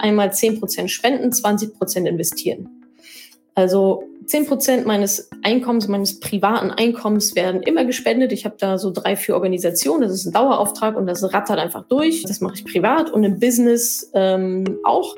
einmal 10% spenden, 20% investieren. Also 10% meines Einkommens, meines privaten Einkommens werden immer gespendet. Ich habe da so 3, 4 Organisationen, das ist ein Dauerauftrag und das rattert einfach durch. Das mache ich privat und im Business auch.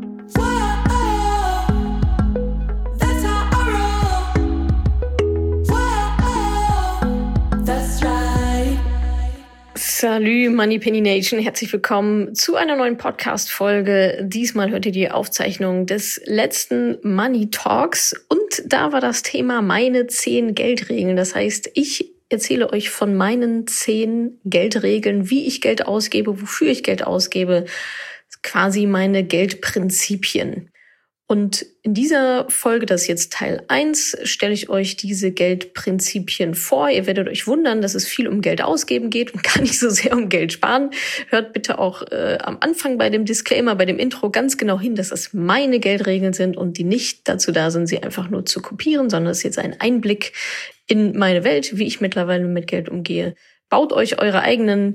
Salut Moneypenny Nation, herzlich willkommen zu einer neuen Podcast-Folge. Diesmal hört ihr die Aufzeichnung des letzten Money Talks und da war das Thema meine 10 Geldregeln. Das heißt, ich erzähle euch von meinen 10 Geldregeln, wie ich Geld ausgebe, wofür ich Geld ausgebe, quasi meine Geldprinzipien. Und in dieser Folge, das ist jetzt Teil 1, stelle ich euch diese Geldprinzipien vor. Ihr werdet euch wundern, dass es viel um Geld ausgeben geht und gar nicht so sehr um Geld sparen. Hört bitte auch am Anfang bei dem Disclaimer, bei dem Intro ganz genau hin, dass das meine Geldregeln sind und die nicht dazu da sind, sie einfach nur zu kopieren, sondern es ist jetzt ein Einblick in meine Welt, wie ich mittlerweile mit Geld umgehe. Baut euch eure eigenen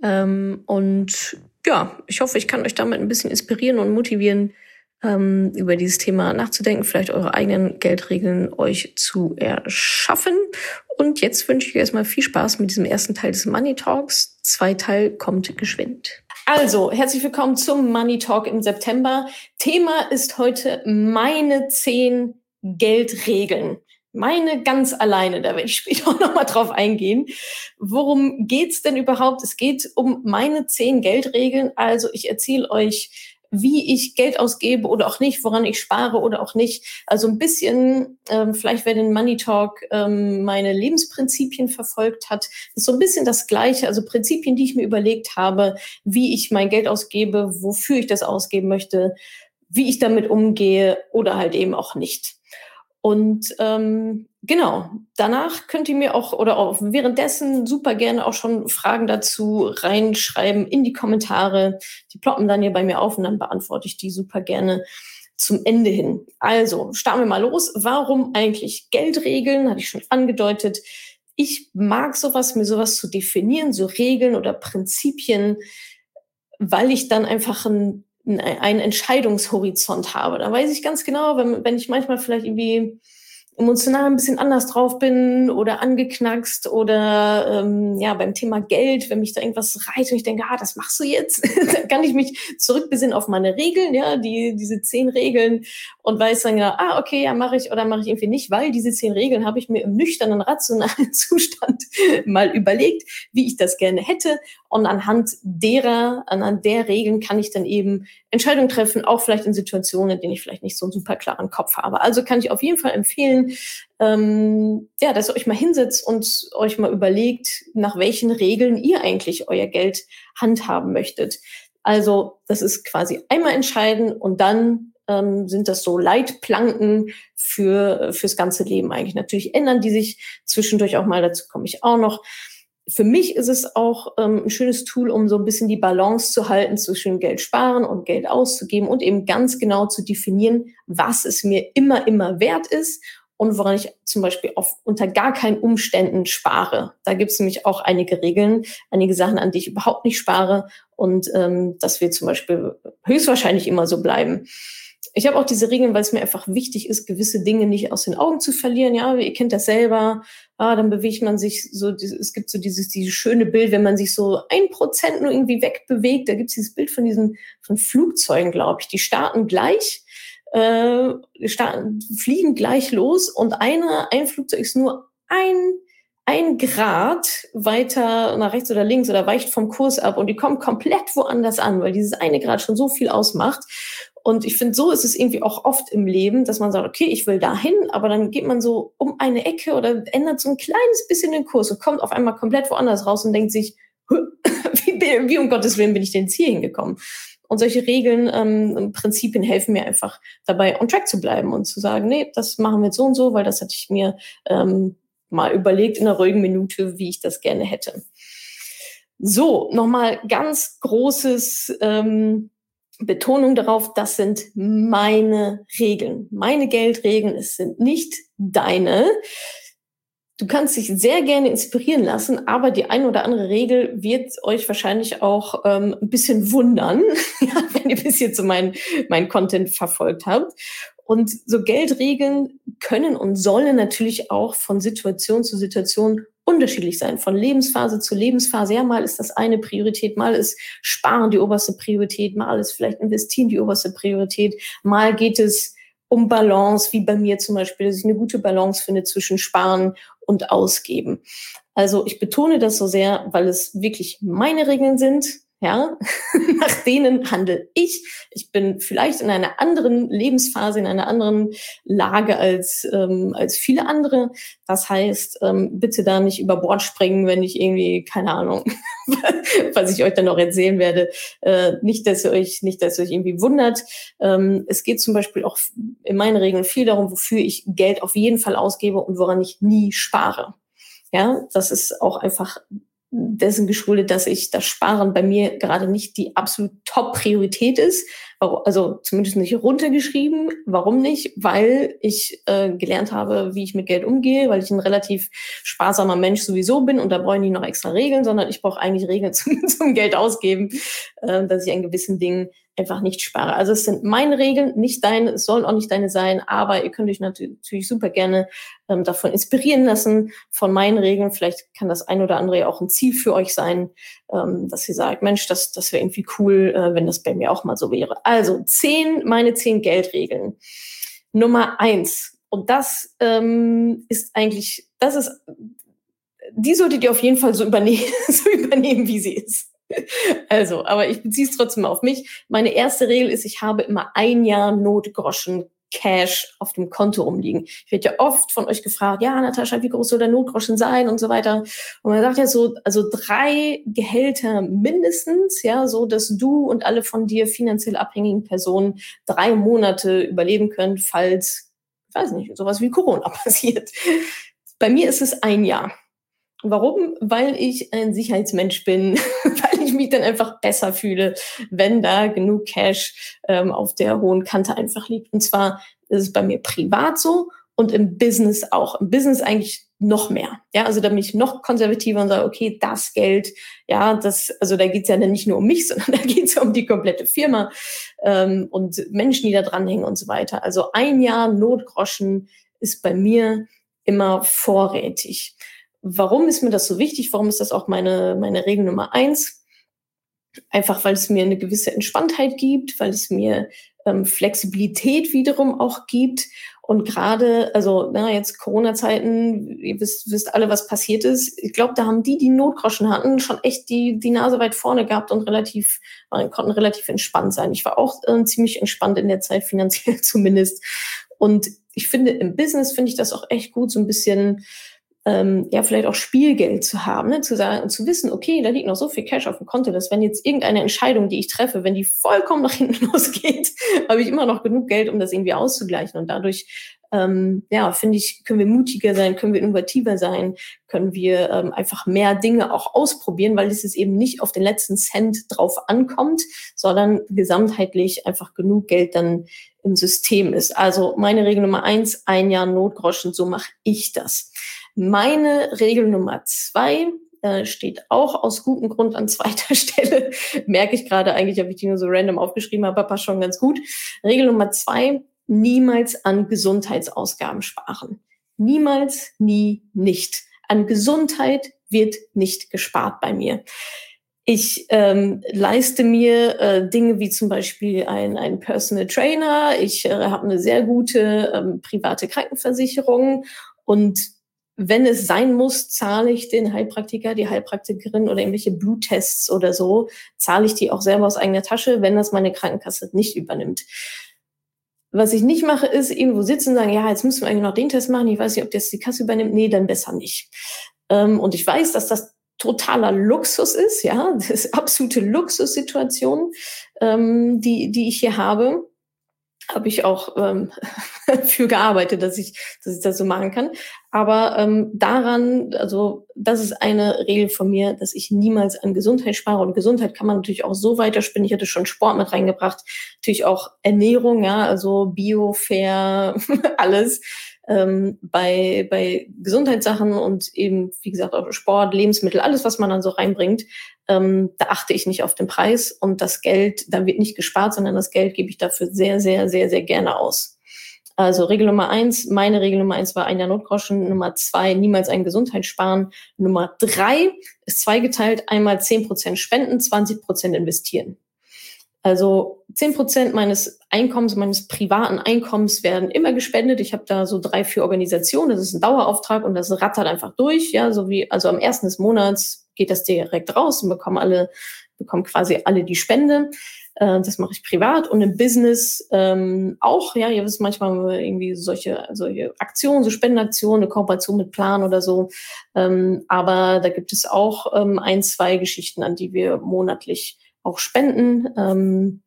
und ja, ich hoffe, ich kann euch damit ein bisschen inspirieren und motivieren, über dieses Thema nachzudenken, vielleicht eure eigenen Geldregeln euch zu erschaffen. Und jetzt wünsche ich euch erstmal viel Spaß mit diesem ersten Teil des Money Talks. 2 Teil kommt geschwind. Also, herzlich willkommen zum Money Talk im September. Thema ist heute meine 10 Geldregeln. Meine ganz alleine, da werde ich später auch nochmal drauf eingehen. Worum geht's denn überhaupt? Es geht um meine 10 Geldregeln. Also ich erzähle euch, wie ich Geld ausgebe oder auch nicht, woran ich spare oder auch nicht. Also ein bisschen, vielleicht wer den Money Talk meine Lebensprinzipien verfolgt hat, ist so ein bisschen das Gleiche. Also Prinzipien, die ich mir überlegt habe, wie ich mein Geld ausgebe, wofür ich das ausgeben möchte, wie ich damit umgehe oder halt eben auch nicht. Und genau, danach könnt ihr mir auch oder auch währenddessen super gerne auch schon Fragen dazu reinschreiben in die Kommentare. Die ploppen dann hier bei mir auf und dann beantworte ich die super gerne zum Ende hin. Also, starten wir mal los. Warum eigentlich Geldregeln? Hatte ich schon angedeutet. Ich mag sowas, mir sowas zu definieren, so Regeln oder Prinzipien, weil ich dann einfach einen Entscheidungshorizont habe. Da weiß ich ganz genau, wenn ich manchmal vielleicht irgendwie emotional ein bisschen anders drauf bin oder angeknackst oder ja beim Thema Geld, wenn mich da irgendwas reizt und ich denke, das machst du jetzt, dann kann ich mich zurückbesinnen auf meine Regeln, ja, diese 10 Regeln und weiß dann genau, okay, ja, mache ich oder mache ich irgendwie nicht, weil diese 10 Regeln habe ich mir im nüchternen, rationalen Zustand mal überlegt, wie ich das gerne hätte und anhand der Regeln kann ich dann eben Entscheidungen treffen, auch vielleicht in Situationen, in denen ich vielleicht nicht so einen super klaren Kopf habe. Also kann ich auf jeden Fall empfehlen, ja, dass ihr euch mal hinsetzt und euch mal überlegt, nach welchen Regeln ihr eigentlich euer Geld handhaben möchtet. Also das ist quasi einmal entscheiden und dann sind das so Leitplanken fürs ganze Leben eigentlich. Natürlich ändern die sich zwischendurch auch mal, dazu komme ich auch noch. Für mich ist es auch ein schönes Tool, um so ein bisschen die Balance zu halten zwischen Geld sparen und Geld auszugeben und eben ganz genau zu definieren, was es mir immer wert ist und woran ich zum Beispiel unter gar keinen Umständen spare. Da gibt es nämlich auch einige Regeln, einige Sachen, an die ich überhaupt nicht spare und das wird zum Beispiel höchstwahrscheinlich immer so bleiben. Ich habe auch diese Regeln, weil es mir einfach wichtig ist, gewisse Dinge nicht aus den Augen zu verlieren. Ja, ihr kennt das selber. Dann bewegt man sich so, es gibt so dieses schöne Bild, wenn man sich so 1% nur irgendwie wegbewegt. Da gibt es dieses Bild von Flugzeugen, glaube ich. Die starten gleich, fliegen gleich los und ein Flugzeug ist nur ein Grad weiter nach rechts oder links oder weicht vom Kurs ab und die kommen komplett woanders an, weil dieses eine Grad schon so viel ausmacht. Und ich finde, so ist es irgendwie auch oft im Leben, dass man sagt, okay, ich will dahin, aber dann geht man so um eine Ecke oder ändert so ein kleines bisschen den Kurs und kommt auf einmal komplett woanders raus und denkt sich, wie um Gottes Willen bin ich denn jetzt hier hingekommen? Und solche Regeln, Prinzipien helfen mir einfach dabei, on track zu bleiben und zu sagen, nee, das machen wir jetzt so und so, weil das hatte ich mir mal überlegt in einer ruhigen Minute, wie ich das gerne hätte. So, nochmal ganz großes Betonung darauf, das sind meine Regeln, meine Geldregeln, es sind nicht deine. Du kannst dich sehr gerne inspirieren lassen, aber die eine oder andere Regel wird euch wahrscheinlich auch ein bisschen wundern, ja, wenn ihr bis jetzt so mein Content verfolgt habt. Und so Geldregeln können und sollen natürlich auch von Situation zu Situation unterschiedlich sein, von Lebensphase zu Lebensphase. Ja, mal ist das eine Priorität, mal ist Sparen die oberste Priorität, mal ist vielleicht Investieren die oberste Priorität, mal geht es um Balance, wie bei mir zum Beispiel, dass ich eine gute Balance finde zwischen Sparen und Ausgeben. Also ich betone das so sehr, weil es wirklich meine Regeln sind, ja, nach denen handle ich. Ich bin vielleicht in einer anderen Lebensphase, in einer anderen Lage als viele andere. Das heißt, bitte da nicht über Bord springen, wenn ich irgendwie, keine Ahnung, was ich euch dann noch erzählen werde, nicht, dass ihr euch irgendwie wundert. Es geht zum Beispiel auch in meinen Regeln viel darum, wofür ich Geld auf jeden Fall ausgebe und woran ich nie spare. Ja, das ist auch einfach dessen geschuldet, dass das Sparen bei mir gerade nicht die absolut Top-Priorität ist. Also zumindest nicht runtergeschrieben. Warum nicht? Weil ich gelernt habe, wie ich mit Geld umgehe, weil ich ein relativ sparsamer Mensch sowieso bin und da brauche ich nicht noch extra Regeln, sondern ich brauche eigentlich Regeln zum Geld ausgeben, dass ich an gewissen Dingen einfach nicht spare. Also es sind meine Regeln, nicht deine, es sollen auch nicht deine sein, aber ihr könnt euch natürlich super gerne davon inspirieren lassen, von meinen Regeln. Vielleicht kann das ein oder andere ja auch ein Ziel für euch sein, dass ihr sagt, Mensch, das wäre irgendwie cool, wenn das bei mir auch mal so wäre. Also meine 10 Geldregeln. Nummer 1. Und das die solltet ihr auf jeden Fall so übernehmen, wie sie ist. Also, aber ich beziehe es trotzdem mal auf mich. Meine erste Regel ist, ich habe immer 1 Jahr Notgroschen Cash auf dem Konto rumliegen. Ich werde ja oft von euch gefragt, ja, Natascha, wie groß soll der Notgroschen sein und so weiter. Und man sagt ja so, also 3 Gehälter mindestens, ja, so dass du und alle von dir finanziell abhängigen Personen 3 Monate überleben könnt, falls, ich weiß nicht, sowas wie Corona passiert. Bei mir ist es 1 Jahr. Warum? Weil ich ein Sicherheitsmensch bin, weil ich mich dann einfach besser fühle, wenn da genug Cash auf der hohen Kante einfach liegt. Und zwar ist es bei mir privat so und im Business auch. Im Business eigentlich noch mehr. Ja, also da bin ich noch konservativer und sage, okay, das Geld, ja, also da geht's ja dann nicht nur um mich, sondern da geht's ja um die komplette Firma und Menschen, die da dranhängen und so weiter. Also 1 Jahr Notgroschen ist bei mir immer vorrätig. Warum ist mir das so wichtig? Warum ist das auch meine Regel Nummer 1? Einfach, weil es mir eine gewisse Entspanntheit gibt, weil es mir Flexibilität wiederum auch gibt. Und gerade, also jetzt Corona-Zeiten, ihr wisst alle, was passiert ist. Ich glaube, da haben die Notgroschen hatten, schon echt die Nase weit vorne gehabt und konnten relativ entspannt sein. Ich war auch ziemlich entspannt in der Zeit, finanziell zumindest. Und ich finde, im Business finde ich das auch echt gut, so ein bisschen vielleicht auch Spielgeld zu haben, ne? Zu sagen, zu wissen, okay, da liegt noch so viel Cash auf dem Konto, dass wenn jetzt irgendeine Entscheidung, die ich treffe, wenn die vollkommen nach hinten losgeht, habe ich immer noch genug Geld, um das irgendwie auszugleichen. Und dadurch, finde ich, können wir mutiger sein, können wir innovativer sein, können wir einfach mehr Dinge auch ausprobieren, weil es eben nicht auf den letzten Cent drauf ankommt, sondern gesamtheitlich einfach genug Geld dann im System ist. Also meine Regel Nummer 1, 1 Jahr Notgroschen, so mache ich das. Meine Regel Nummer 2 steht auch aus gutem Grund an zweiter Stelle. Merke ich gerade, eigentlich habe ich die nur so random aufgeschrieben, aber passt schon ganz gut. Regel Nummer 2, niemals an Gesundheitsausgaben sparen. Niemals, nie, nicht. An Gesundheit wird nicht gespart bei mir. Ich leiste mir Dinge wie zum Beispiel ein Personal Trainer. Ich habe eine sehr gute private Krankenversicherung und wenn es sein muss, zahle ich den Heilpraktiker, die Heilpraktikerin oder irgendwelche Bluttests oder so, zahle ich die auch selber aus eigener Tasche, wenn das meine Krankenkasse nicht übernimmt. Was ich nicht mache, ist irgendwo sitzen und sagen, ja, jetzt müssen wir eigentlich noch den Test machen, ich weiß nicht, ob das die Kasse übernimmt. Nee, dann besser nicht. Und ich weiß, dass das totaler Luxus ist, ja, das ist absolute Luxussituation, die ich hier habe. Habe ich auch für gearbeitet, dass ich das so machen kann. Aber das ist eine Regel von mir, dass ich niemals an Gesundheit spare. Und Gesundheit kann man natürlich auch so weiterspinnen. Ich hatte schon Sport mit reingebracht, natürlich auch Ernährung, ja, also Bio, fair, alles. Bei Gesundheitssachen und eben, wie gesagt, auch Sport, Lebensmittel, alles, was man dann so reinbringt, da achte ich nicht auf den Preis und das Geld, da wird nicht gespart, sondern das Geld gebe ich dafür sehr, sehr, sehr, sehr gerne aus. Also Regel Nummer 1, meine Regel Nummer 1 war ein Jahr Notgroschen. Nummer 2, niemals ein Gesundheit sparen. Nummer 3 ist zweigeteilt. Einmal 10% spenden, 20% investieren. Also 10% meines Einkommens, meines privaten Einkommens werden immer gespendet. Ich habe da so 3, 4 Organisationen. Das ist ein Dauerauftrag und das rattert einfach durch. Ja, also am 1. des Monats geht das direkt raus und bekommen quasi alle die Spende. Das mache ich privat und im Business auch. Ja, ihr wisst manchmal irgendwie solche Aktionen, so Spendenaktionen, eine Kooperation mit Plan oder so. Aber da gibt es auch 1, 2 Geschichten, an die wir monatlich auch spenden.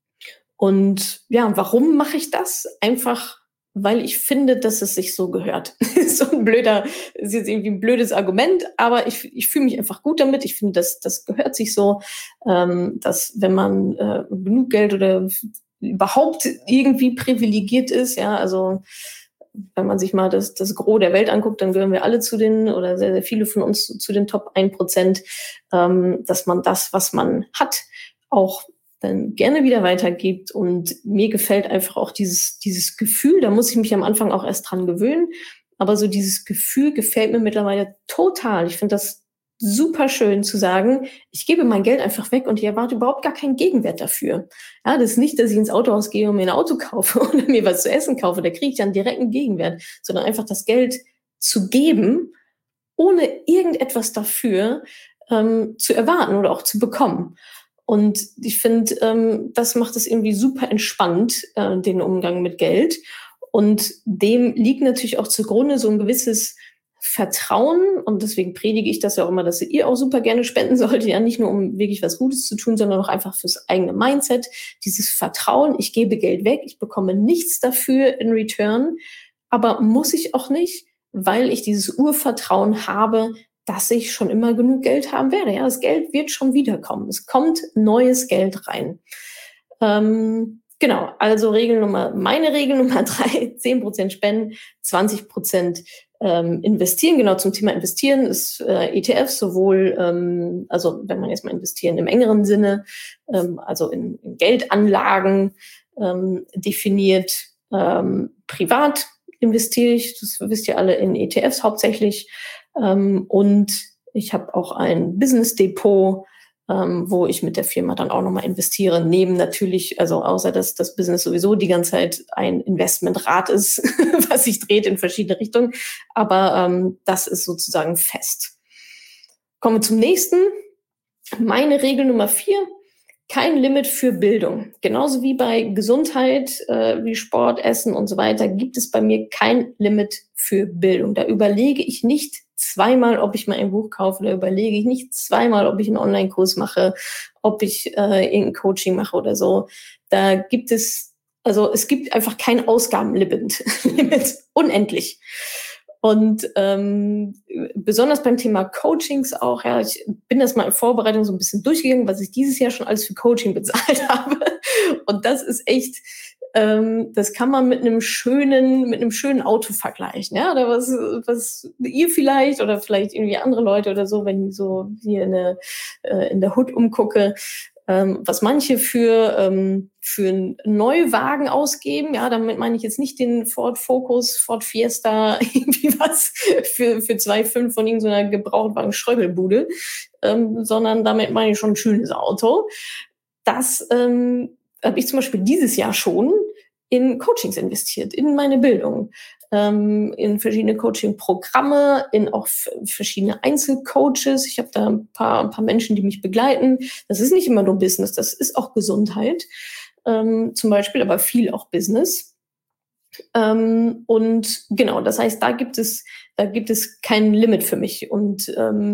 Und ja, warum mache ich das? Einfach, weil ich finde, dass es sich so gehört. Ist jetzt irgendwie ein blödes Argument, aber ich fühle mich einfach gut damit. Ich finde, das gehört sich so, dass wenn man genug Geld oder überhaupt irgendwie privilegiert ist, ja, also wenn man sich mal das Gros der Welt anguckt, dann gehören wir alle oder sehr, sehr viele von uns zu den Top 1%, dass man das, was man hat, auch dann gerne wieder weitergibt. Und mir gefällt einfach auch dieses Gefühl, da muss ich mich am Anfang auch erst dran gewöhnen, aber so dieses Gefühl gefällt mir mittlerweile total. Ich finde das super schön zu sagen, ich gebe mein Geld einfach weg und ich erwarte überhaupt gar keinen Gegenwert dafür. Ja, das ist nicht, dass ich ins Autohaus gehe und mir ein Auto kaufe oder mir was zu essen kaufe, da kriege ich dann direkt einen Gegenwert, sondern einfach das Geld zu geben, ohne irgendetwas dafür zu erwarten oder auch zu bekommen. Und ich finde, das macht es irgendwie super entspannt, den Umgang mit Geld. Und dem liegt natürlich auch zugrunde so ein gewisses Vertrauen. Und deswegen predige ich das ja auch immer, dass ihr auch super gerne spenden solltet. Ja, nicht nur um wirklich was Gutes zu tun, sondern auch einfach fürs eigene Mindset. Dieses Vertrauen, ich gebe Geld weg, ich bekomme nichts dafür in Return. Aber muss ich auch nicht, weil ich dieses Urvertrauen habe, dass ich schon immer genug Geld haben werde. Ja, das Geld wird schon wiederkommen. Es kommt neues Geld rein. Genau, also meine Regel Nummer 3, 10% spenden, 20% investieren. Genau, zum Thema investieren ist ETFs sowohl, also wenn man jetzt mal investieren im engeren Sinne, also in Geldanlagen definiert, privat investiere ich, das wisst ihr alle, in ETFs hauptsächlich. Und ich habe auch ein Business Depot, wo ich mit der Firma dann auch nochmal investiere, neben natürlich, also außer dass das Business sowieso die ganze Zeit ein Investmentrad ist, was sich dreht in verschiedene Richtungen, aber das ist sozusagen fest. Kommen wir zum nächsten. Meine Regel Nummer 4, kein Limit für Bildung. Genauso wie bei Gesundheit, wie Sport, Essen und so weiter, gibt es bei mir kein Limit für Bildung. Da überlege ich nicht zweimal, ob ich mal ein Buch kaufe, da überlege ich nicht zweimal, ob ich einen Online-Kurs mache, ob ich irgendein Coaching mache oder so. Da gibt es einfach kein Ausgabenlimit, unendlich. Und besonders beim Thema Coachings auch, ja, ich bin das mal in Vorbereitung so ein bisschen durchgegangen, was ich dieses Jahr schon alles für Coaching bezahlt habe. Und das ist echt, das kann man mit einem schönen Auto vergleichen, ja, oder was ihr vielleicht oder vielleicht irgendwie andere Leute oder so, wenn ich so hier in der Hood umgucke, was manche für einen Neuwagen ausgeben, ja, damit meine ich jetzt nicht den Ford Focus, Ford Fiesta, irgendwie was für 2,5 von irgendeiner Gebrauchtwagen-Schröbbelbude, sondern damit meine ich schon ein schönes Auto. Das habe ich zum Beispiel dieses Jahr schon in Coachings investiert, in meine Bildung, in verschiedene Coaching-Programme, in auch verschiedene Einzelcoaches. Ich habe da ein paar Menschen, die mich begleiten. Das ist nicht immer nur Business, das ist auch Gesundheit zum Beispiel, aber viel auch Business. Und genau, das heißt, da gibt es kein Limit für mich. Und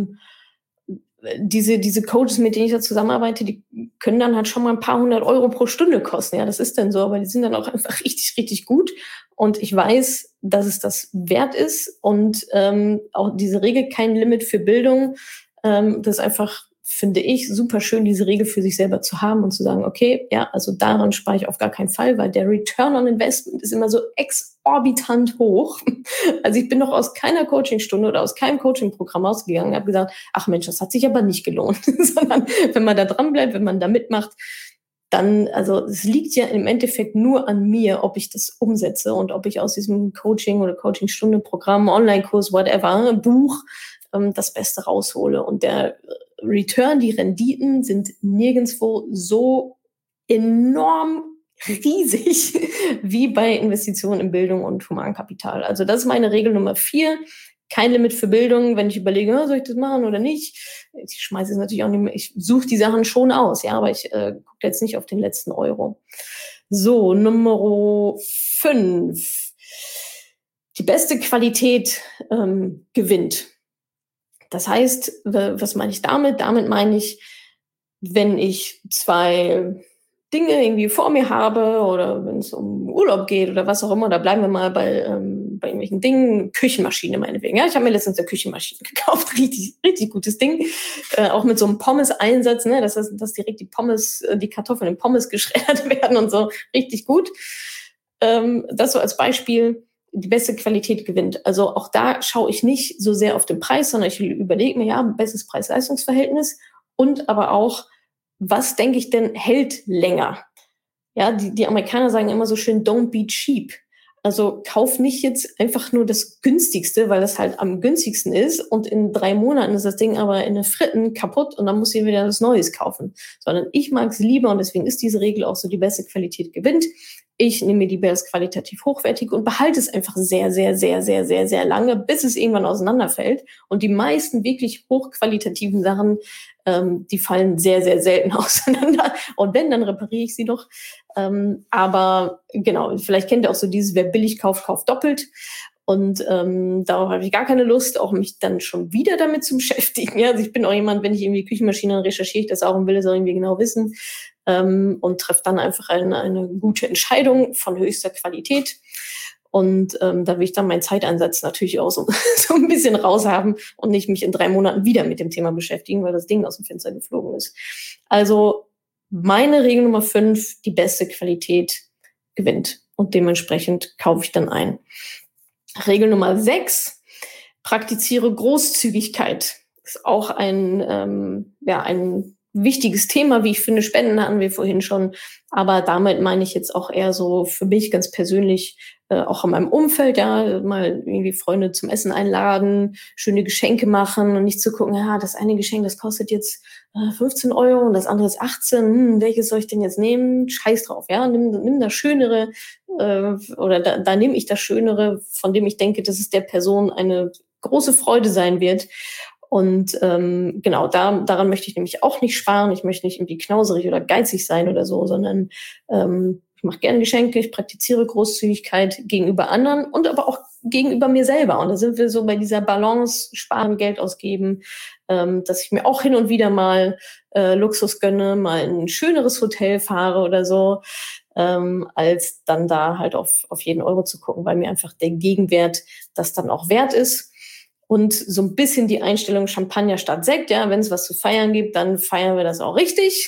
diese Coaches, mit denen ich da zusammenarbeite, die können dann halt schon mal ein paar 100 Euro pro Stunde kosten. Ja, das ist dann so, aber die sind dann auch einfach richtig, richtig gut. Und ich weiß, dass es das wert ist. Und auch diese Regel, kein Limit für Bildung, das ist einfach finde ich super schön, diese Regel für sich selber zu haben und zu sagen, okay, ja, also daran spare ich auf gar keinen Fall, weil der Return on Investment ist immer so exorbitant hoch. Also ich bin noch aus keiner Coachingstunde oder aus keinem Coachingprogramm ausgegangen und habe gesagt, ach Mensch, das hat sich aber nicht gelohnt. Sondern wenn man da dran bleibt, wenn man da mitmacht, dann, also es liegt ja im Endeffekt nur an mir, ob ich das umsetze und ob ich aus diesem Coaching oder Coachingstunde-Programm, Online-Kurs, whatever, Buch, das Beste raushole. Und der Return, die Renditen sind nirgendwo so enorm riesig wie bei Investitionen in Bildung und Humankapital. Also das ist meine Regel Nummer 4. Kein Limit für Bildung, wenn ich überlege, soll ich das machen oder nicht. Ich schmeiße es natürlich auch nicht mehr. Ich suche die Sachen schon aus, ja, aber ich gucke jetzt nicht auf den letzten Euro. So, Nummer 5. Die beste Qualität gewinnt. Das heißt, was meine ich damit? Damit meine ich, wenn ich 2 Dinge irgendwie vor mir habe oder wenn es um Urlaub geht oder was auch immer, da bleiben wir mal bei irgendwelchen Dingen, Küchenmaschine meinetwegen. Ja, ich habe mir letztens eine Küchenmaschine gekauft, richtig gutes Ding, auch mit so einem Pommes-Einsatz, ne, dass direkt die Kartoffeln in Pommes geschreddert werden und so, richtig gut. Das so als Beispiel. Die beste Qualität gewinnt. Also auch da schaue ich nicht so sehr auf den Preis, sondern ich überlege mir, ja, bestes Preis-Leistungs-Verhältnis und aber auch, was denke ich denn hält länger? Ja, die Amerikaner sagen immer so schön, don't be cheap. Also kauf nicht jetzt einfach nur das günstigste, weil das halt am günstigsten ist und in 3 Monaten ist das Ding aber in den Fritten kaputt und dann muss ich wieder was Neues kaufen. Sondern ich mag es lieber und deswegen ist diese Regel auch so, die beste Qualität gewinnt. Ich nehme mir die best qualitativ hochwertig und behalte es einfach sehr, sehr, sehr, sehr, sehr, sehr lange, bis es irgendwann auseinanderfällt. Und die meisten wirklich hochqualitativen Sachen, die fallen sehr, sehr selten auseinander. Und wenn, dann repariere ich sie noch. Aber genau, vielleicht kennt ihr auch so dieses, wer billig kauft, kauft doppelt. Und darauf habe ich gar keine Lust, auch mich dann schon wieder damit zu beschäftigen. Ja, also ich bin auch jemand, wenn ich irgendwie Küchenmaschinen recherchiere ich das auch und will es auch irgendwie genau wissen. Und treffe dann einfach eine gute Entscheidung von höchster Qualität. Und da will ich dann meinen Zeiteinsatz natürlich auch so ein bisschen raushaben und nicht mich in 3 Monaten wieder mit dem Thema beschäftigen, weil das Ding aus dem Fenster geflogen ist. Also meine Regel Nummer 5, die beste Qualität gewinnt. Und dementsprechend kaufe ich dann ein. Regel Nummer 6, praktiziere Großzügigkeit. Ist auch ein wichtiges Thema, wie ich finde. Spenden hatten wir vorhin schon. Aber damit meine ich jetzt auch eher so für mich ganz persönlich, auch in meinem Umfeld, ja, mal irgendwie Freunde zum Essen einladen, schöne Geschenke machen und nicht zu gucken, ja, das eine Geschenk, das kostet jetzt 15 Euro und das andere ist 18. Welches soll ich denn jetzt nehmen? Scheiß drauf, ja, nimm das Schönere oder da nehme ich das Schönere, von dem ich denke, dass es der Person eine große Freude sein wird. Und genau, daran möchte ich nämlich auch nicht sparen. Ich möchte nicht irgendwie knauserig oder geizig sein oder so, sondern ich mache gerne Geschenke, ich praktiziere Großzügigkeit gegenüber anderen und aber auch gegenüber mir selber. Und da sind wir so bei dieser Balance, sparen, Geld ausgeben, dass ich mir auch hin und wieder mal Luxus gönne, mal ein schöneres Hotel fahre oder so, als dann da halt auf jeden Euro zu gucken, weil mir einfach der Gegenwert das dann auch wert ist. Und so ein bisschen die Einstellung Champagner statt Sekt, ja, wenn es was zu feiern gibt, dann feiern wir das auch richtig.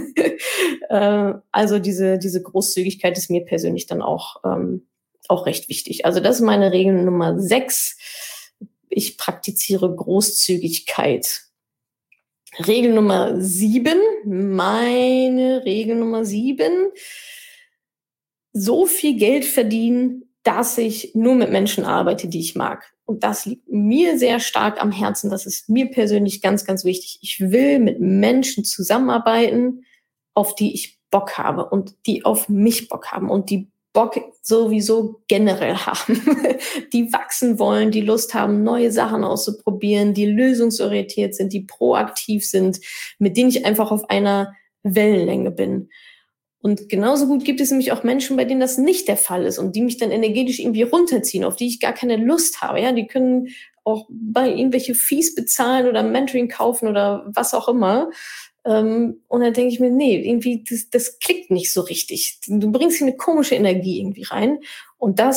Also diese Großzügigkeit ist mir persönlich dann auch recht wichtig. Also das ist meine Regel Nummer 6. Ich praktiziere Großzügigkeit. Regel Nummer 7, meine Regel Nummer 7, so viel Geld verdienen, dass ich nur mit Menschen arbeite, die ich mag. Und das liegt mir sehr stark am Herzen. Das ist mir persönlich ganz, ganz wichtig. Ich will mit Menschen zusammenarbeiten, auf die ich Bock habe und die auf mich Bock haben und die Bock sowieso generell haben, die wachsen wollen, die Lust haben, neue Sachen auszuprobieren, die lösungsorientiert sind, die proaktiv sind, mit denen ich einfach auf einer Wellenlänge bin. Und genauso gut gibt es nämlich auch Menschen, bei denen das nicht der Fall ist und die mich dann energetisch irgendwie runterziehen, auf die ich gar keine Lust habe. Ja, die können auch bei irgendwelche Fees bezahlen oder Mentoring kaufen oder was auch immer. Und dann denke ich mir, nee, irgendwie, das klickt nicht so richtig. Du bringst hier eine komische Energie irgendwie rein. Und das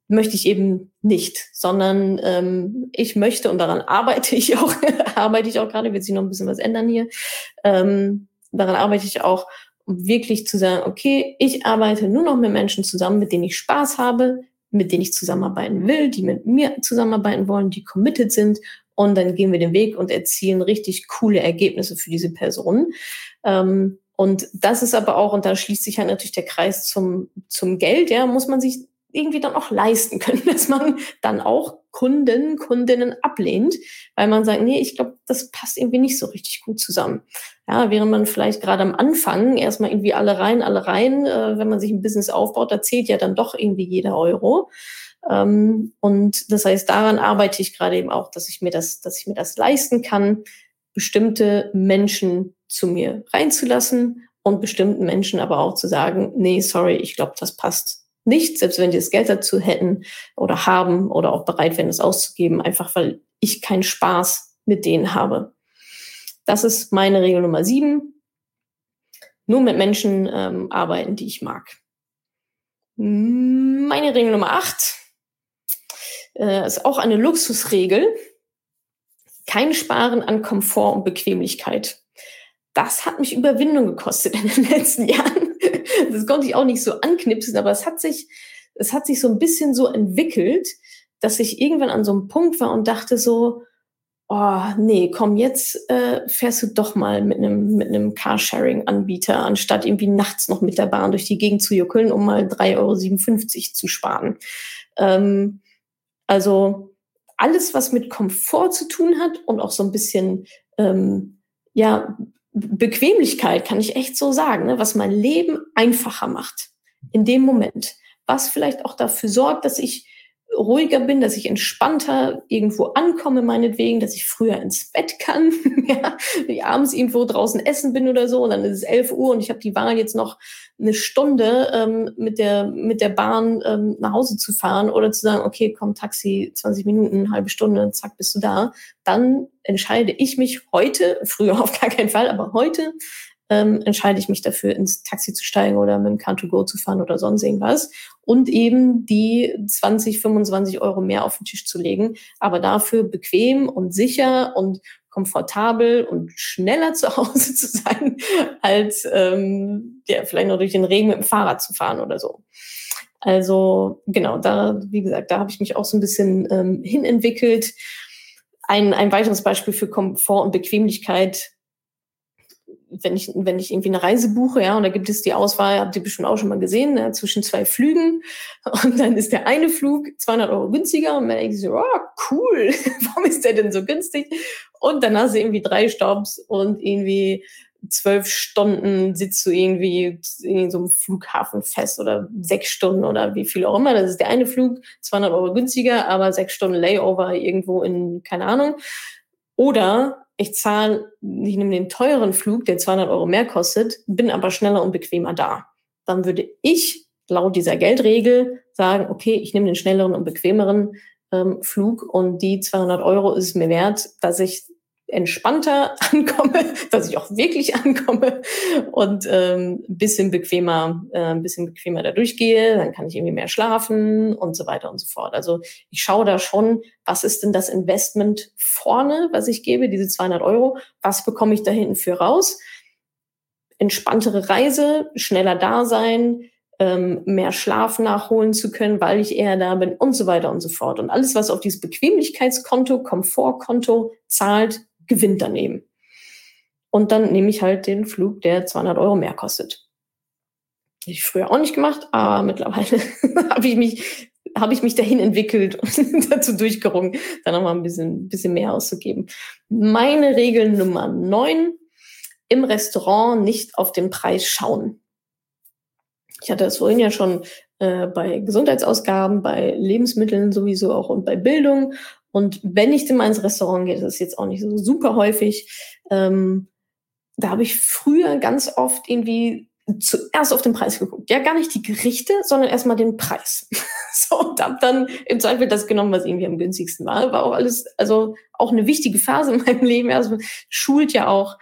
möchte ich eben nicht, sondern ich möchte, und daran arbeite ich auch, gerade, wird sich noch ein bisschen was ändern hier, daran arbeite ich auch, um wirklich zu sagen, okay, ich arbeite nur noch mit Menschen zusammen, mit denen ich Spaß habe, mit denen ich zusammenarbeiten will, die mit mir zusammenarbeiten wollen, die committed sind, und dann gehen wir den Weg und erzielen richtig coole Ergebnisse für diese Personen. Und das ist aber auch, und da schließt sich halt natürlich der Kreis zum Geld, ja, muss man sich irgendwie dann auch leisten können, dass man dann auch Kundinnen ablehnt, weil man sagt, nee, ich glaube, das passt irgendwie nicht so richtig gut zusammen. Ja, während man vielleicht gerade am Anfang erstmal irgendwie alle rein, wenn man sich ein Business aufbaut, da zählt ja dann doch irgendwie jeder Euro. Und das heißt, daran arbeite ich gerade eben auch, dass ich mir das leisten kann, bestimmte Menschen zu mir reinzulassen und bestimmten Menschen aber auch zu sagen, nee, sorry, ich glaube, das passt nicht, selbst wenn die das Geld dazu hätten oder haben oder auch bereit wären, das auszugeben, einfach weil ich keinen Spaß mit denen habe. Das ist meine Regel Nummer 7. Nur mit Menschen arbeiten, die ich mag. Meine Regel Nummer 8 ist auch eine Luxusregel. Kein Sparen an Komfort und Bequemlichkeit. Das hat mich Überwindung gekostet in den letzten Jahren. Das konnte ich auch nicht so anknipsen, aber es hat sich so ein bisschen so entwickelt, dass ich irgendwann an so einem Punkt war und dachte so, oh nee, komm, jetzt fährst du doch mal mit einem Carsharing-Anbieter, anstatt irgendwie nachts noch mit der Bahn durch die Gegend zu juckeln, um mal 3,57 € zu sparen. Also alles, was mit Komfort zu tun hat und auch so ein bisschen Bequemlichkeit, kann ich echt so sagen, ne, was mein Leben einfacher macht in dem Moment, was vielleicht auch dafür sorgt, dass ich ruhiger bin, dass ich entspannter irgendwo ankomme, meinetwegen, dass ich früher ins Bett kann, ja, wenn ich abends irgendwo draußen essen bin oder so, und dann ist es 11 Uhr und ich habe die Wahl, jetzt noch eine Stunde mit der Bahn nach Hause zu fahren oder zu sagen, okay, komm, Taxi, 20 Minuten, halbe Stunde, zack, bist du da. Dann entscheide ich mich heute, früher auf gar keinen Fall, aber heute entscheide ich mich dafür, ins Taxi zu steigen oder mit dem Car2Go zu fahren oder sonst irgendwas und eben die 20, 25 € mehr auf den Tisch zu legen, aber dafür bequem und sicher und komfortabel und schneller zu Hause zu sein, als vielleicht noch durch den Regen mit dem Fahrrad zu fahren oder so. Also genau, wie gesagt, da habe ich mich auch so ein bisschen hinentwickelt. Ein weiteres Beispiel für Komfort und Bequemlichkeit: wenn ich irgendwie eine Reise buche, ja, und da gibt es die Auswahl, habt ihr bestimmt auch schon mal gesehen, ja, zwischen 2 Flügen, und dann ist der eine Flug 200 € günstiger und man denkt so, oh, cool, warum ist der denn so günstig? Und dann hast du irgendwie 3 Stopps und irgendwie 12 Stunden sitzt du irgendwie in so einem Flughafen fest oder 6 Stunden oder wie viel auch immer. Das ist der eine Flug, 200 € günstiger, aber 6 Stunden Layover irgendwo in, keine Ahnung. Oder ich nehme den teuren Flug, der 200 € mehr kostet, bin aber schneller und bequemer da. Dann würde ich laut dieser Geldregel sagen, okay, ich nehme den schnelleren und bequemeren Flug, und die 200 € ist es mir wert, dass ich entspannter ankomme, dass ich auch wirklich ankomme und ein bisschen bequemer da durchgehe. Dann kann ich irgendwie mehr schlafen und so weiter und so fort. Also ich schaue da schon, was ist denn das Investment vorne, was ich gebe, diese 200 €, was bekomme ich da hinten für raus? Entspanntere Reise, schneller da sein, mehr Schlaf nachholen zu können, weil ich eher da bin und so weiter und so fort. Und alles, was auf dieses Bequemlichkeitskonto, Komfortkonto zahlt, gewinnt daneben. Und dann nehme ich halt den Flug, der 200 € mehr kostet. Hätte ich früher auch nicht gemacht, aber mittlerweile habe ich mich dahin entwickelt und dazu durchgerungen, da nochmal ein bisschen mehr auszugeben. Meine Regel Nummer 9: im Restaurant nicht auf den Preis schauen. Ich hatte das vorhin ja schon bei Gesundheitsausgaben, bei Lebensmitteln sowieso auch und bei Bildung. Und wenn ich denn mal ins Restaurant gehe, das ist jetzt auch nicht so super häufig, da habe ich früher ganz oft irgendwie zuerst auf den Preis geguckt. Ja, gar nicht die Gerichte, sondern erstmal den Preis. So, und habe dann im Zweifel das genommen, was irgendwie am günstigsten war. War auch alles, also auch eine wichtige Phase in meinem Leben. Also schult ja auch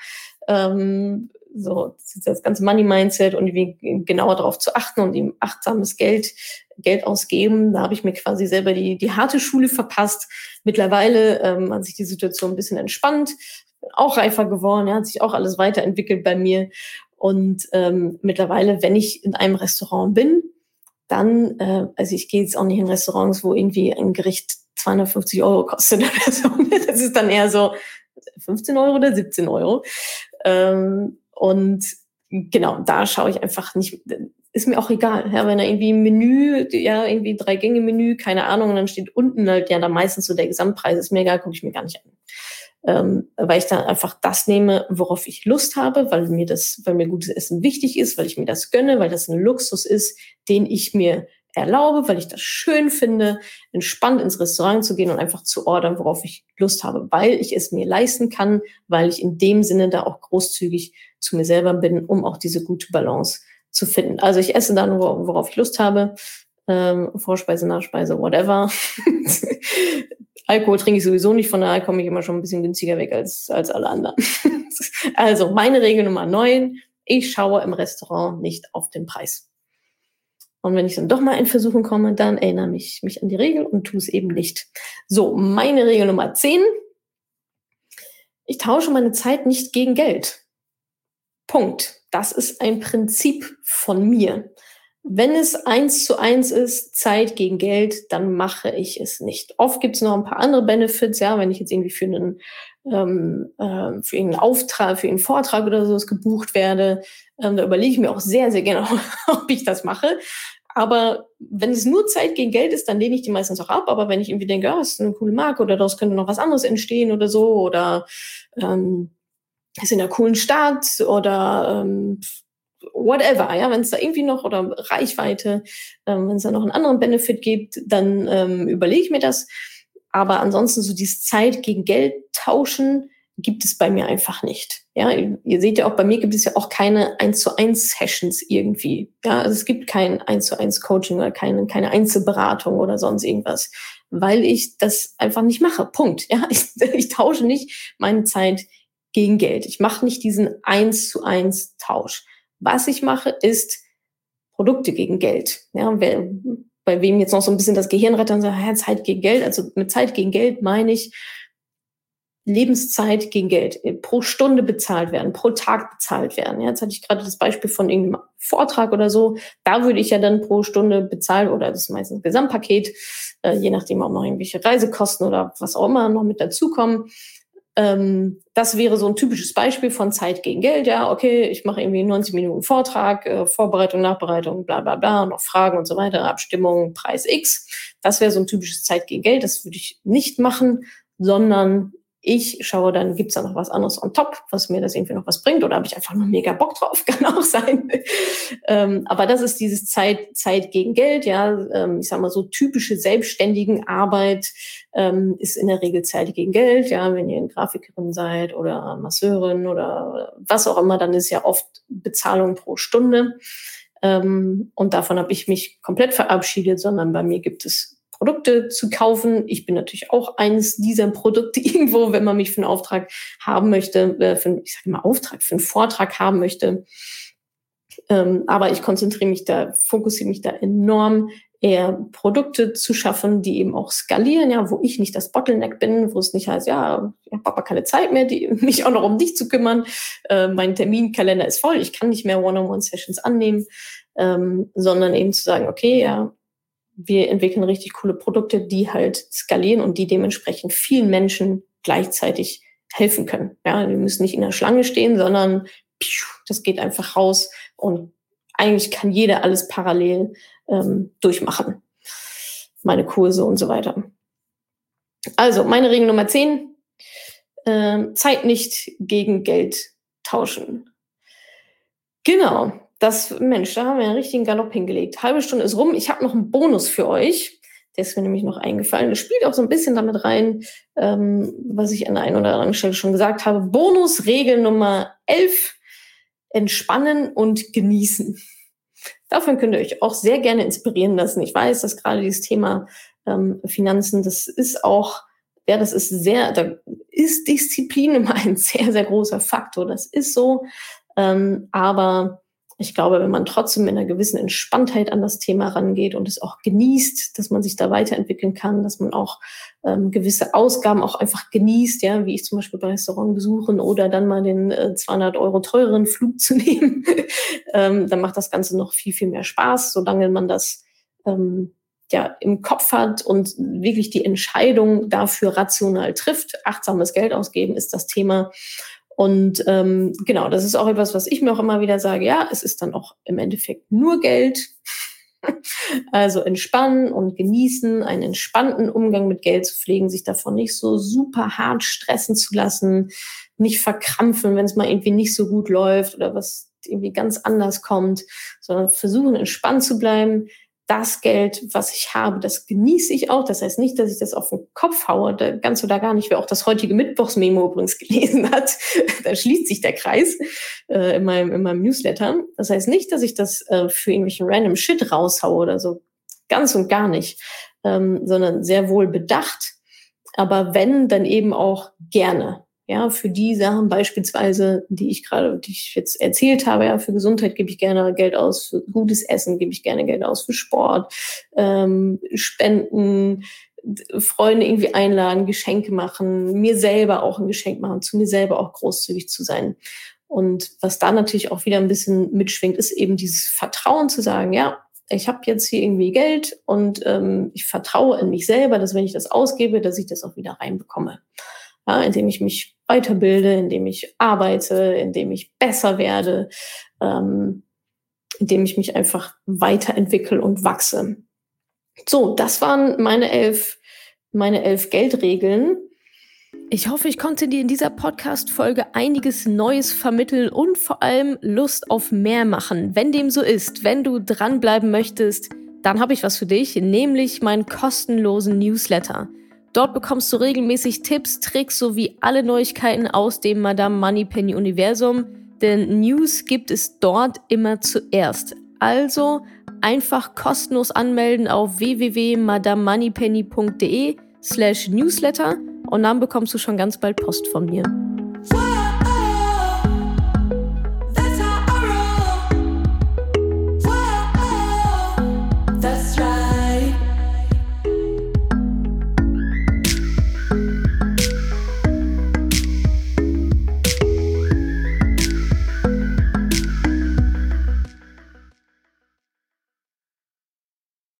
so das ganze Money-Mindset und wie genauer darauf zu achten und eben achtsames Geld Geld ausgeben. Da habe ich mir quasi selber die harte Schule verpasst. Mittlerweile hat sich die Situation ein bisschen entspannt, bin auch reifer geworden, ja, hat sich auch alles weiterentwickelt bei mir. Und mittlerweile, wenn ich in einem Restaurant bin, dann, also ich gehe jetzt auch nicht in Restaurants, wo irgendwie ein Gericht 250 Euro kostet oder so. Das ist dann eher so 15 Euro oder 17 Euro. Und genau, da schaue ich einfach nicht, ist mir auch egal, ja, wenn da irgendwie ein Menü, ja, irgendwie 3-Gänge-Menü, keine Ahnung, und dann steht unten halt ja dann meistens so der Gesamtpreis, ist mir egal, gucke ich mir gar nicht an. Weil ich dann einfach das nehme, worauf ich Lust habe, weil mir gutes Essen wichtig ist, weil ich mir das gönne, weil das ein Luxus ist, den ich mir erlaube, weil ich das schön finde, entspannt ins Restaurant zu gehen und einfach zu ordern, worauf ich Lust habe, weil ich es mir leisten kann, weil ich in dem Sinne da auch großzügig zu mir selber bin, um auch diese gute Balance zu finden. Also ich esse dann, worauf ich Lust habe, Vorspeise, Nachspeise, whatever. Alkohol trinke ich sowieso nicht, von daher komme ich immer schon ein bisschen günstiger weg als alle anderen. Also meine Regel Nummer 9, ich schaue im Restaurant nicht auf den Preis. Und wenn ich dann doch mal in Versuchung komme, dann erinnere ich mich an die Regel und tue es eben nicht. So, meine Regel Nummer 10, ich tausche meine Zeit nicht gegen Geld. Punkt. Das ist ein Prinzip von mir. Wenn es 1:1 ist, Zeit gegen Geld, dann mache ich es nicht. Oft gibt es noch ein paar andere Benefits, ja, wenn ich jetzt irgendwie für einen Auftrag, für einen Vortrag oder sowas gebucht werde, da überlege ich mir auch sehr, sehr gerne, ob ich das mache. Aber wenn es nur Zeit gegen Geld ist, dann lehne ich die meistens auch ab. Aber wenn ich irgendwie denke, das ist eine coole Marke oder daraus könnte noch was anderes entstehen oder so, oder ist in einer coolen Stadt oder whatever, ja, wenn es da irgendwie noch, oder Reichweite, wenn es da noch einen anderen Benefit gibt, dann überlege ich mir das. Aber ansonsten so dieses Zeit gegen Geld tauschen gibt es bei mir einfach nicht. Ja, ihr seht ja auch, bei mir gibt es ja auch keine 1:1 Sessions irgendwie. Ja, also es gibt kein 1:1 Coaching oder keine Einzelberatung oder sonst irgendwas, weil ich das einfach nicht mache. Punkt. Ja, ich tausche nicht meine Zeit gegen Geld. Ich mache nicht diesen 1:1 Tausch. Was ich mache, ist Produkte gegen Geld. Ja, bei wem jetzt noch so ein bisschen das Gehirn rattert und sagt, ja, Zeit gegen Geld. Also mit Zeit gegen Geld meine ich Lebenszeit gegen Geld. Pro Stunde bezahlt werden, pro Tag bezahlt werden. Ja, jetzt hatte ich gerade das Beispiel von irgendeinem Vortrag oder so. Da würde ich ja dann pro Stunde bezahlen, oder das ist meistens ein Gesamtpaket, je nachdem auch noch irgendwelche Reisekosten oder was auch immer noch mit dazukommen. Das wäre so ein typisches Beispiel von Zeit gegen Geld. Ja, okay, ich mache irgendwie 90 Minuten Vortrag, Vorbereitung, Nachbereitung, bla bla bla, noch Fragen und so weiter, Abstimmung, Preis X. Das wäre so ein typisches Zeit gegen Geld. Das würde ich nicht machen, sondern ich schaue dann, gibt's da noch was anderes on top, was mir das irgendwie noch was bringt, oder habe ich einfach nur mega Bock drauf, kann auch sein. Aber das ist dieses Zeit gegen Geld, ja. Ich sag mal so, typische Selbstständigenarbeit ist in der Regel Zeit gegen Geld, ja. Wenn ihr eine Grafikerin seid oder Masseurin oder was auch immer, dann ist ja oft Bezahlung pro Stunde. Und davon habe ich mich komplett verabschiedet, sondern bei mir gibt es Produkte zu kaufen. Ich bin natürlich auch eines dieser Produkte irgendwo, wenn man mich für einen Auftrag haben möchte, für einen Vortrag haben möchte. Aber ich fokussiere mich da enorm, eher Produkte zu schaffen, die eben auch skalieren, ja, wo ich nicht das Bottleneck bin, wo es nicht heißt, ja, ich habe aber keine Zeit mehr, mich auch noch um dich zu kümmern. Mein Terminkalender ist voll, ich kann nicht mehr One-on-One-Sessions annehmen, sondern eben zu sagen, okay, ja, wir entwickeln richtig coole Produkte, die halt skalieren und die dementsprechend vielen Menschen gleichzeitig helfen können. Ja, wir müssen nicht in der Schlange stehen, sondern das geht einfach raus und eigentlich kann jeder alles parallel durchmachen. Meine Kurse und so weiter. Also, meine Regel Nummer 10, Zeit nicht gegen Geld tauschen. Genau. Mensch, da haben wir einen richtigen Galopp hingelegt. Halbe Stunde ist rum. Ich habe noch einen Bonus für euch. Der ist mir nämlich noch eingefallen. Das spielt auch so ein bisschen damit rein, was ich an der einen oder anderen Stelle schon gesagt habe. Bonusregel Nummer 11. Entspannen und genießen. Davon könnt ihr euch auch sehr gerne inspirieren lassen. Ich weiß, dass gerade dieses Thema Finanzen, das ist da ist Disziplin immer ein sehr, sehr großer Faktor. Das ist so. Aber Ich glaube, wenn man trotzdem mit einer gewissen Entspanntheit an das Thema rangeht und es auch genießt, dass man sich da weiterentwickeln kann, dass man auch gewisse Ausgaben auch einfach genießt, ja, wie ich zum Beispiel bei Restaurantbesuchen oder dann mal den 200 Euro teureren Flug zu nehmen, dann macht das Ganze noch viel, viel mehr Spaß, solange man das ja im Kopf hat und wirklich die Entscheidung dafür rational trifft. Achtsames Geld ausgeben ist das Thema. Und genau, das ist auch etwas, was ich mir auch immer wieder sage, ja, es ist dann auch im Endeffekt nur Geld. Also entspannen und genießen, einen entspannten Umgang mit Geld zu pflegen, sich davon nicht so super hart stressen zu lassen, nicht verkrampfen, wenn es mal irgendwie nicht so gut läuft oder was irgendwie ganz anders kommt, sondern versuchen, entspannt zu bleiben. Das Geld, was ich habe, das genieße ich auch. Das heißt nicht, dass ich das auf den Kopf haue, ganz oder gar nicht. Wer auch das heutige Mittwochsmemo übrigens gelesen hat, da schließt sich der Kreis in meinem Newsletter. Das heißt nicht, dass ich das für irgendwelchen random Shit raushaue oder so. Ganz und gar nicht. Sondern sehr wohl bedacht. Aber wenn, dann eben auch gerne. Ja, für die Sachen beispielsweise, die ich jetzt erzählt habe, ja, für Gesundheit gebe ich gerne Geld aus, für gutes Essen gebe ich gerne Geld aus, für Sport, Spenden, Freunde irgendwie einladen, Geschenke machen, mir selber auch ein Geschenk machen, zu mir selber auch großzügig zu sein. Und was da natürlich auch wieder ein bisschen mitschwingt, ist eben dieses Vertrauen zu sagen, ja, ich habe jetzt hier irgendwie Geld und ich vertraue in mich selber, dass wenn ich das ausgebe, dass ich das auch wieder reinbekomme. Ja, indem ich mich weiterbilde, indem ich arbeite, indem ich besser werde, indem ich mich einfach weiterentwickle und wachse. So, das waren meine 11 Geldregeln. Ich hoffe, ich konnte dir in dieser Podcast-Folge einiges Neues vermitteln und vor allem Lust auf mehr machen. Wenn dem so ist, wenn du dranbleiben möchtest, dann habe ich was für dich, nämlich meinen kostenlosen Newsletter. Dort bekommst du regelmäßig Tipps, Tricks sowie alle Neuigkeiten aus dem Madame Moneypenny Universum, denn News gibt es dort immer zuerst. Also einfach kostenlos anmelden auf www.madamemoneypenny.de/newsletter und dann bekommst du schon ganz bald Post von mir.